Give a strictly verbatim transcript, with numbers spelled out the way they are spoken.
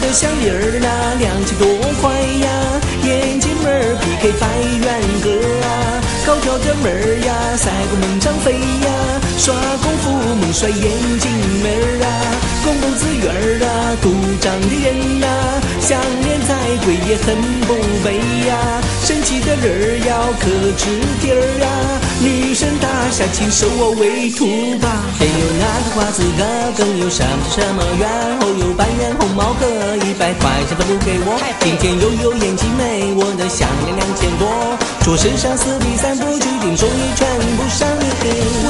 的项链儿那亮起多快呀，眼睛门儿 P K 百元个啊，高挑的妹儿呀，赛过猛张飞呀，耍功夫猛甩眼睛妹儿啊，公公子院儿啊，独长的人呐、啊，项链再贵也很不卑呀，神奇的人儿要可知底儿啊，女神大侠请收我为徒吧。先有那个瓜子哥，更有什么什么元，后有半元红毛哥，一百块钱分不给我。今天又有眼睛妹，我的项链两千多，说身上四比三不拘定，终于全部上瘾。